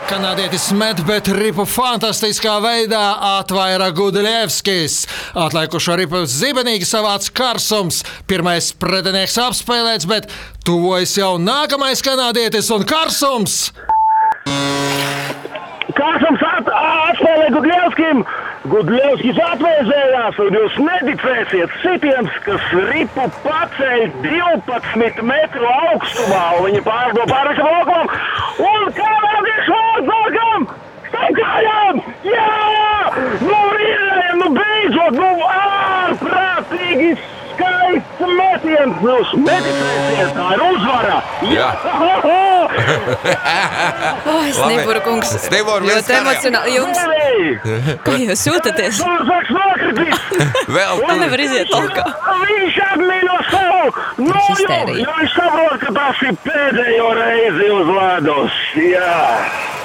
Kanādietis met, bet ripu fantastiskā veidā atvaira Gudļevskis. Atliekušo ripu zibenīgi savāds Karsums. Pirmais pretinieks apspēlēts, bet tuvojas jau nākamais kanādietis un Karsums. Karsums atspēlē Gudļevskim. Gudļevskis atvēzējās, un jūs neticēsiet, sitiens, kas ripu paceļ 12 metru augstumā, un viņi pārdo pārvišam laukumam, un kanādieši vārds nākam! Kājām! Jā! Nu rīdējam, nu beidzot, nu ārprātīgi skaists metiens! Jūs neticēsiet, tā ir uzvara! Jā! Es nevaru, kungs. Ļoti emocionāli. Jums, kā jūs jūtaties? Vēl Man nevar iziet laukā. Viņš atmīļo savu! Nu, Histērija. jo viņš saprot, ka tas ir pēdējo reizi uz ledus. Jā!